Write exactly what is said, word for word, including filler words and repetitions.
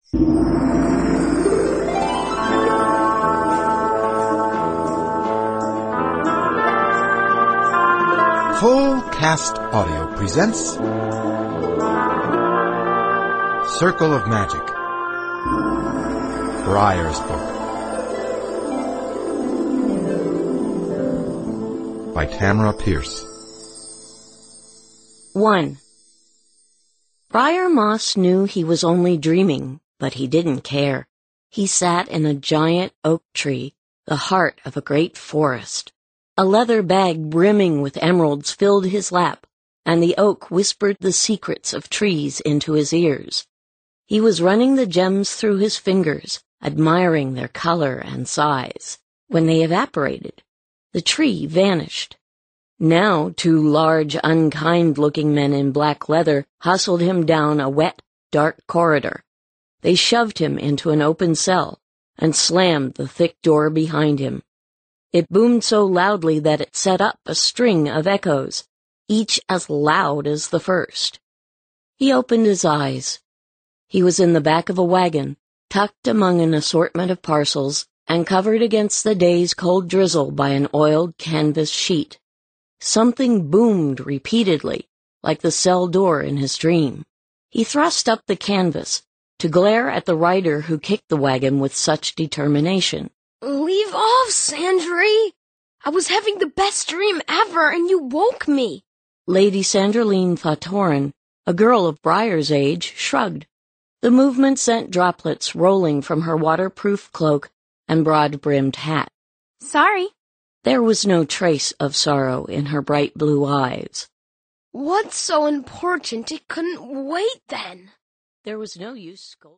Full Cast Audio presents Circle of Magic, Briar's Book, by Tamara Pierce. one. Briar Moss knew he was only dreaming, but he didn't care. He sat in a giant oak tree, the heart of a great forest. A leather bag brimming with emeralds filled his lap, and the oak whispered the secrets of trees into his ears. He was running the gems through his fingers, admiring their color and size. When they evaporated, the tree vanished. Now two large, unkind-looking men in black leather hustled him down a wet, dark corridor. They shoved him into an open cell and slammed the thick door behind him. It boomed so loudly that it set up a string of echoes, each as loud as the first. He opened his eyes. He was in the back of a wagon, tucked among an assortment of parcels, and covered against the day's cold drizzle by an oiled canvas sheet. Something boomed repeatedly, like the cell door in his dream. He thrust up the canvas to glare at the rider who kicked the wagon with such determination. Leave off, Sandry! I was having the best dream ever, and you woke me. Lady Sandraline Fatoran, a girl of Briar's age, shrugged. The movement sent droplets rolling from her waterproof cloak and broad-brimmed hat. Sorry. There was no trace of sorrow in her bright blue eyes. What's so important it couldn't wait then? There was no use scolding.